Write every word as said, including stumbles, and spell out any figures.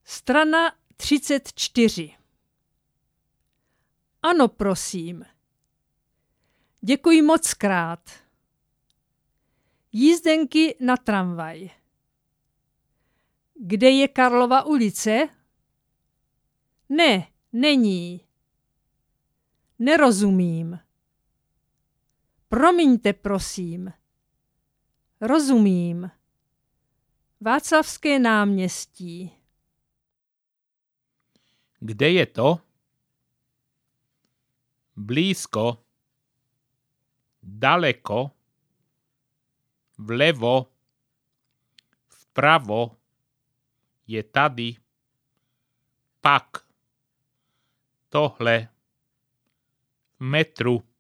Strana třicet čtyři. Ano, prosím. Děkuji moc krát. Jízdenky na tramvaj. Kde je Karlova ulice? Ne, není. Nerozumím. Promiňte, prosím. Rozumím. Václavské náměstí. Kde je to? Blízko. Daleko. Vlevo. Vpravo. Je tady. Pak. Tohle. V metru.